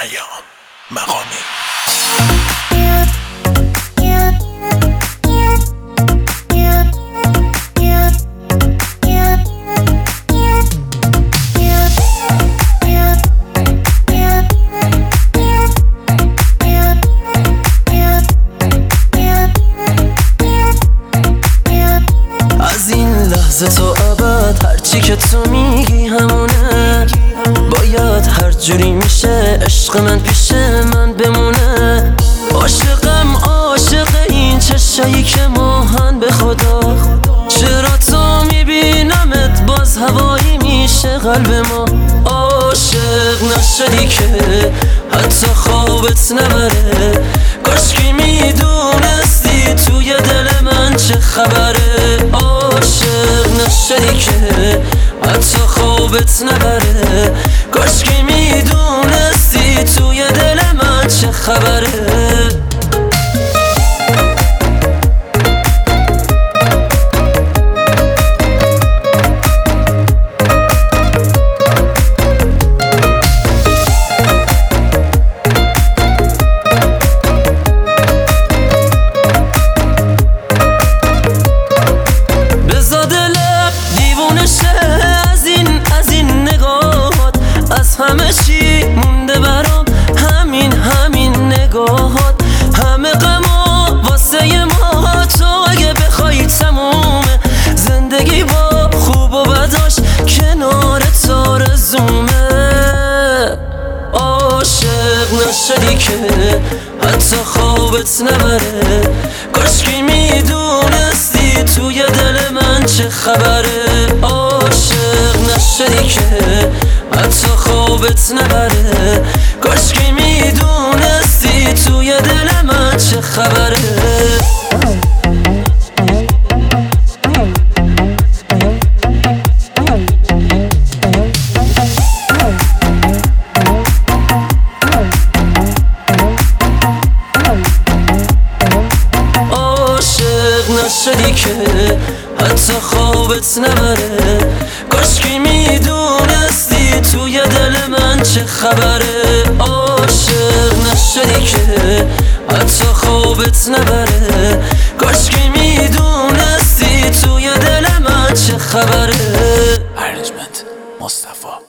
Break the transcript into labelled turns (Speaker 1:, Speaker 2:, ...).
Speaker 1: پیام مقامی.
Speaker 2: از این لحظه تا ابد هرچی که تو میگی همونه، باید هر جوری میشه عشق من پیش من بمونه. عاشقم عاشق این چشایی که ماهن به خدا، چرا تا میبینمت باز هوایی میشه قلب ما. عاشق نشدی که حتی خوابت نبره، کاشکی میدونستی توی دل من چه خبره. عاشق نشدی که حتی خوابت نبره، کاشکی میدونستی توی دل من چه خبره. از این نگاهات، از همه چی مونده برام همین نگاهات. همه غما واسه ما، تو اگه بخوای تمومه. زندگی با خوب و بداش کنار آرزومه. عاشق نشدی که حتی خوابت نبره، کاشکی میدونستی توی دل من چه خبره. عاشق نشدی که حتی خوابت نبره، کاشکی میدونستی توی دل من چه خبره. نشدی که حتی خوابت نبره، کاشکی میدونستی توی دل من چه خبره. عاشق نشدی که حتی خوابت نبره، کاشکی میدونستی توی دل من چه خبره.
Speaker 1: ارنجمنت مصطفی.